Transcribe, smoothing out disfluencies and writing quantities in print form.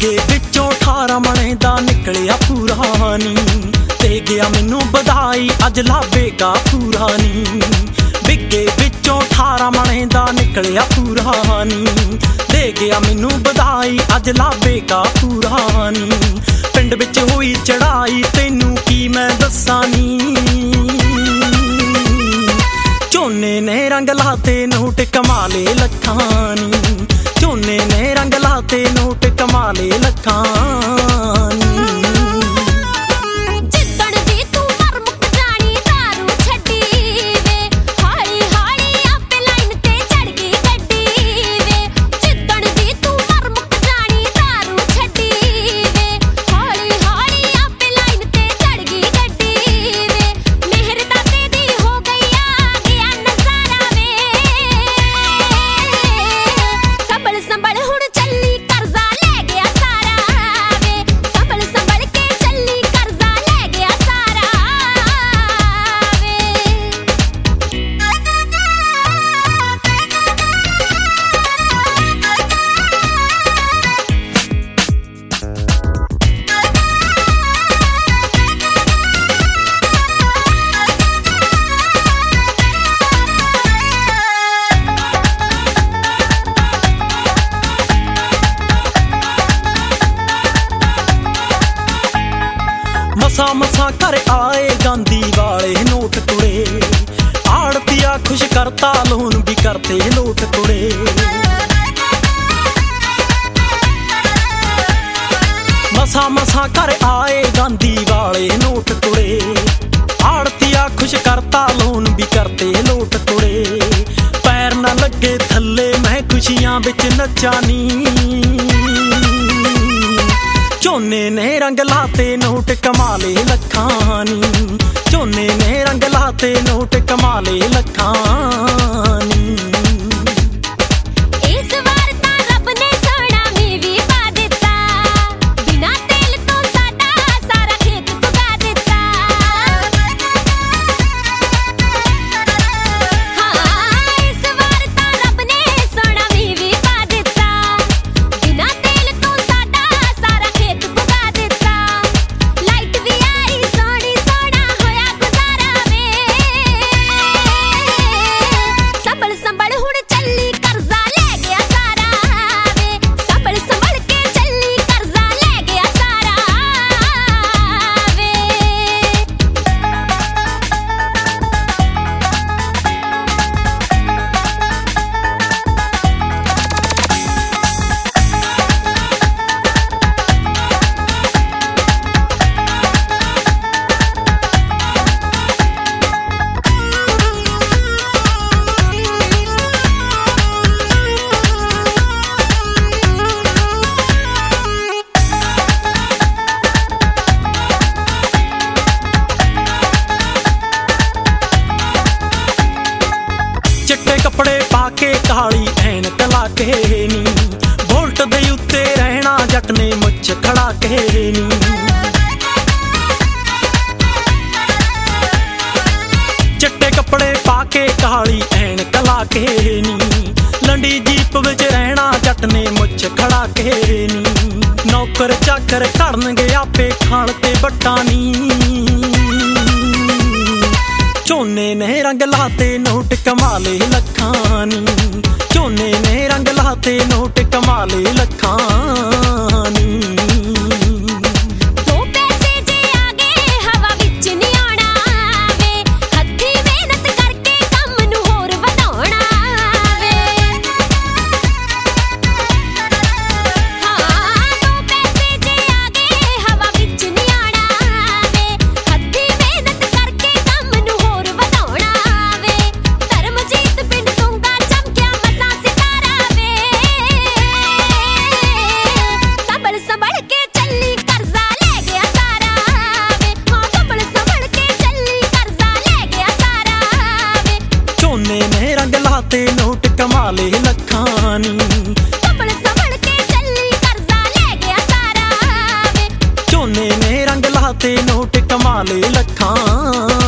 बिगे विचों 18 मणे दा निकलिया पूरा नी ते गया मैनू बधाई अज लावेगा पूरा नी। बिगे विचों 18 मणे दा निकलिया पूरा नी दे गया मैनू बधाई अज लावेगा पूरा नी। पिंड विच होई चढ़ाई तैनू की मैं दस्सां नी, झोने ने रंग लाते नोट कमाले लखां नी, झोने ने रंग लाते नोट कमाले लखां नी। मसा मसा कर आए गांधी वाले नोट कुड़े, आड़तिया खुश करता लोन भी करते लोट कुड़े। मसा मसा कर आए गांधी वाले नोट कुड़े, आड़तिया खुश करता लोन भी करते लोट कुड़े। पैर न लगे थल्ले मैं खुशियां बिच नचा नी, झोने ने रंग लाते नोट कमाले लखां नी, झोने ने रंग लाते नोट कमाले लखां नी। कपड़े पाके काली ऐनक लाके नी, बोल्ट दे उत्ते रहना जट ने मुछ खड़ा के नी। चिट्टे कपड़े पाके काली ऐनक लाके नी, लंडी जीप विच रहना जट ने मुछ खड़ा के नी। नौकर चाकर करनगे आपे खाण ते बट्टा नी, झोने ने रंग लाते नोट कमाले लखां नी, झोने ने रंग लाते नोट कमाले लखां नी। नोट कमाले लखां नी, संभल संभल के चली कर्जा ले गया सारा वे। झोने ने रंग लाते नोट कमाले लखां।